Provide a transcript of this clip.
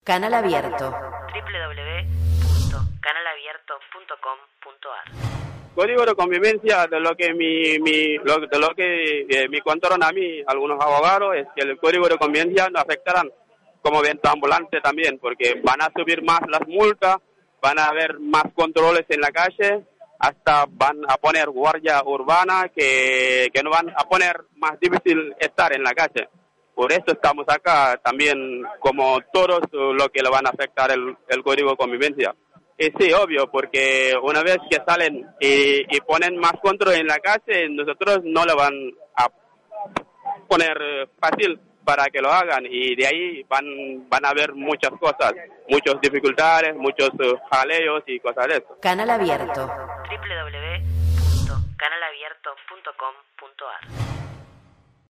Canal Abierto. www.canalabierto.com.ar. Código de convivencia de lo que me contaron a mí algunos abogados es que el código de convivencia no afectarán como venta ambulante también, porque van a subir más las multas, van a haber más controles en la calle, hasta van a poner guardia urbana que no van a poner más difícil estar en la calle. Por eso estamos acá también, como todos, lo que le van a afectar el código de convivencia. Y sí, obvio, porque una vez que salen y ponen más control en la calle, nosotros no le van a poner fácil para que lo hagan, y de ahí van a haber muchas cosas, muchas dificultades, muchos jaleos y cosas de eso. Canal Abierto. www.canalabierto.com.ar.